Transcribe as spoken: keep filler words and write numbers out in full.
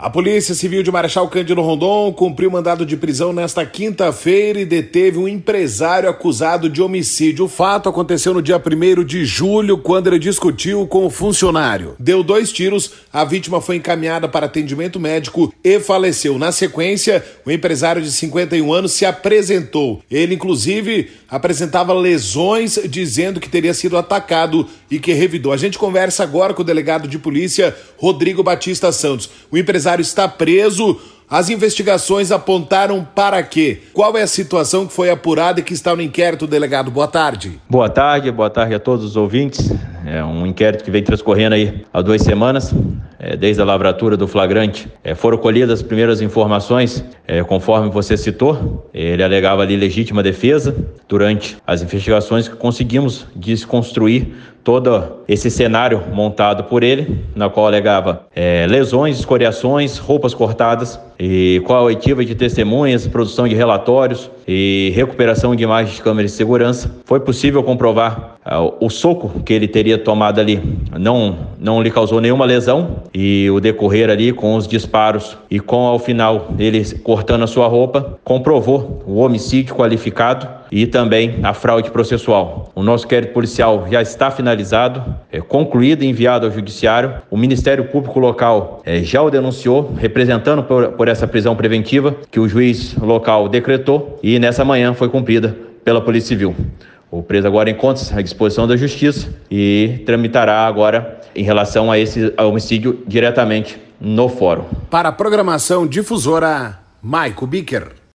A Polícia Civil de Marechal Cândido Rondon cumpriu mandado de prisão nesta quinta-feira e deteve um empresário acusado de homicídio. O fato aconteceu no dia primeiro de julho, quando ele discutiu com o funcionário. Deu dois tiros, a vítima foi encaminhada para atendimento médico e faleceu. Na sequência, o empresário de cinquenta e um anos se apresentou. Ele, inclusive, apresentava lesões, dizendo que teria sido atacado e que revidou. A gente conversa agora com o delegado de polícia, Rodrigo Batista Santos. O empresário está preso. As investigações apontaram para quê? Qual é a situação que foi apurada e que está no inquérito, delegado? Boa tarde. Boa tarde, boa tarde a todos os ouvintes. É um inquérito que vem transcorrendo aí há duas semanas, é, desde a lavratura do flagrante. É, foram colhidas as primeiras informações, é, conforme você citou. Ele alegava ali legítima defesa. Durante as investigações conseguimos desconstruir todo esse cenário montado por ele, na qual alegava é, lesões, escoriações, roupas cortadas, e com a oitiva de testemunhas, produção de relatórios e recuperação de imagens de câmeras de segurança, foi possível comprovar uh, o soco que ele teria tomado ali não, não lhe causou nenhuma lesão, e o decorrer ali com os disparos e com ao final ele cortando a sua roupa, comprovou o homicídio qualificado e também a fraude processual. O nosso inquérito policial já está finalizado, é, concluído e enviado ao judiciário. O Ministério Público local é, já o denunciou, representando por, por essa prisão preventiva que o juiz local decretou, e nessa manhã foi cumprida pela Polícia Civil. O preso agora encontra-se à disposição da Justiça e tramitará agora em relação a esse homicídio diretamente no fórum. Para a programação difusora, Maico Bicker.